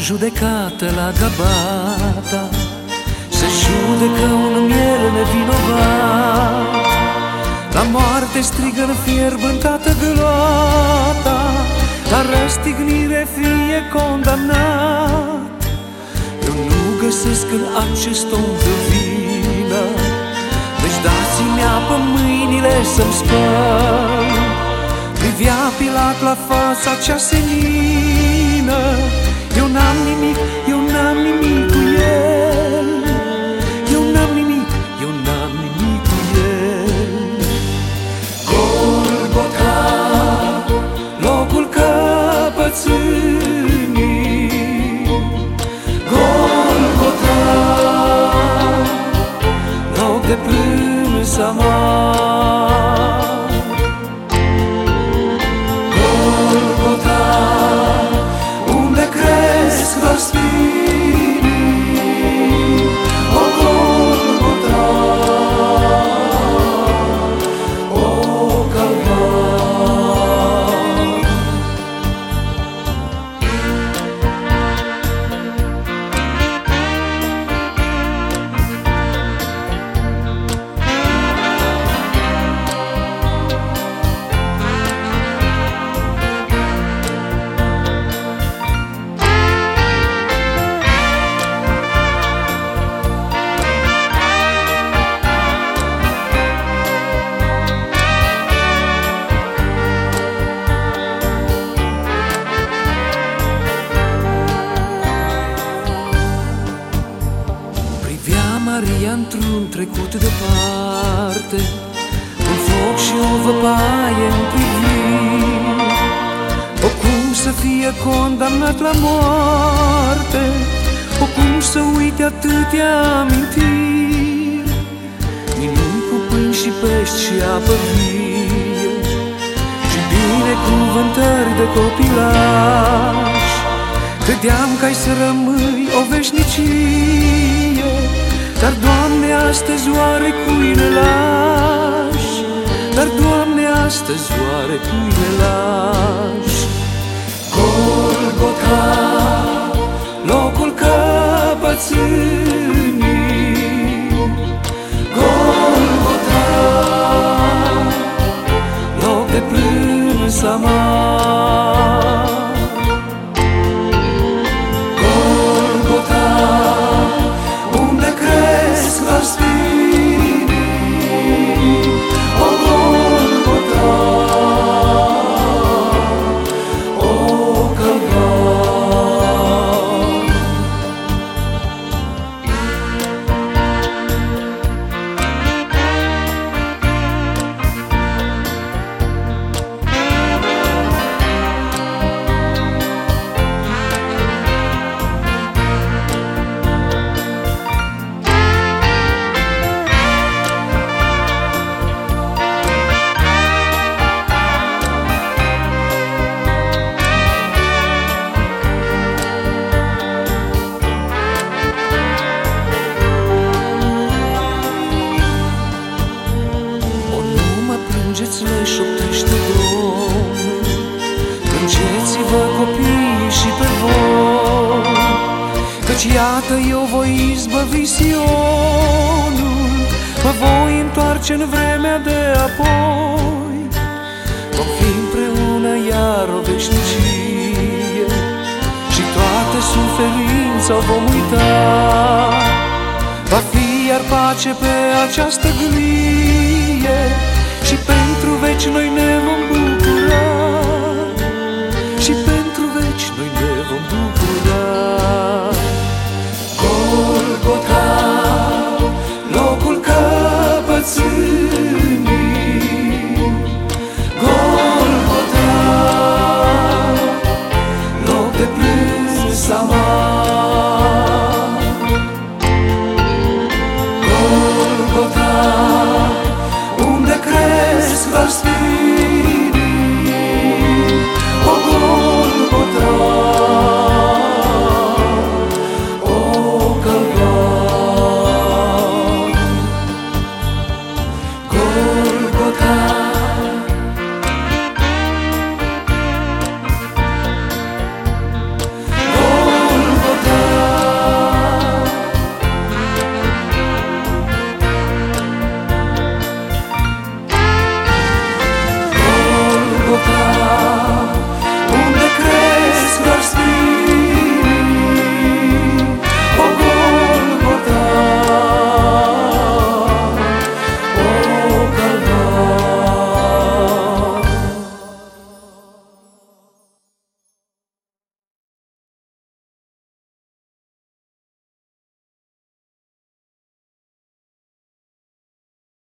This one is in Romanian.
judecată la Gabata, se judecă un miel nevinovat. La moarte strigă înfierbântată gloata, la răstignire fie condamnat. Eu nu găsesc în acest om de vină, deci dați-mi apă mâinile să-mi spăl. Privea Pilat la fața cea senină, eu n-am nimic, eu n-am nimic cu el. Eu n-am nimic, eu n-am nimic cu el. Golgota, locul căpățânii, Golgota, loc de plâns amar. Golgota, unde cresc răstinii, o Golgota, o Calvar. Maria într-un trecut departe, un foc și o văpaie în priviri. O cum să fie condamnat la moarte, o cum să uite atâtea amintiri. Minuni cu pâini și pești și apă vie, și binecuvântări de copilaș. Credeam că ai să rămâi o veșnicie, dar, Doamne, astăzi oare cui ne lași? Dar, Doamne, astăzi oare cui ne lași? Golgota, locul căpățânii, Golgota, loc de plâns amar. Golgota, unde cresc răstinii, o Golgota, o Calvar. Le șoptește Domnul, plângeți-vă copiii și pe voi, căci iată eu voi izbăvi Sionul, mă voi întoarce în vremea de apoi. Vom fi împreună iar o veșnicie și toată suferința o vom uita. Va fi iar pace pe această gâlie și pentru veci noi ne vom bucura, și pentru veci noi ne vom bucura. Golgota, locul căpățânii, Golgota, loc de plâns amar. Golgota, unde cresc răstinii, o Golgota, o Calvar.